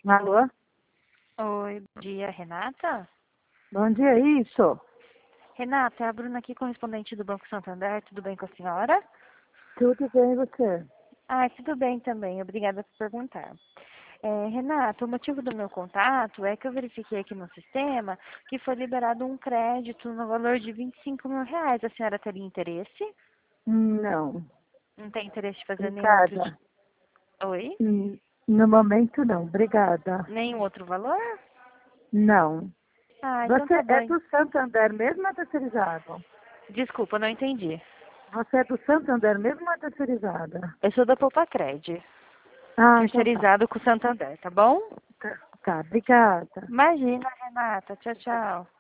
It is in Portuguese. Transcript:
Alô? Oi, bom dia, Renata? Bom dia, isso. Renata, é a Bruna aqui, correspondente do Banco Santander. Tudo bem com a senhora? Tudo bem, e você? Tudo bem também. Obrigada por perguntar. Renata, o motivo do meu contato é que eu verifiquei aqui no sistema que foi liberado um crédito no valor de R$ 25.000. A senhora teria interesse? Não. Não tem interesse de fazer nenhum outro... Obrigada. Oi? No momento, não. Obrigada. Nenhum outro valor? Não. Então Você tá é bem. do Santander mesmo ou é terceirizado? Desculpa, não entendi. Você é do Santander mesmo ou é terceirizada? Eu sou da Poupacred, Ah, então tá. terceirizado com o Santander, tá bom? Tá, obrigada. Imagina, Renata. Tchau, tchau.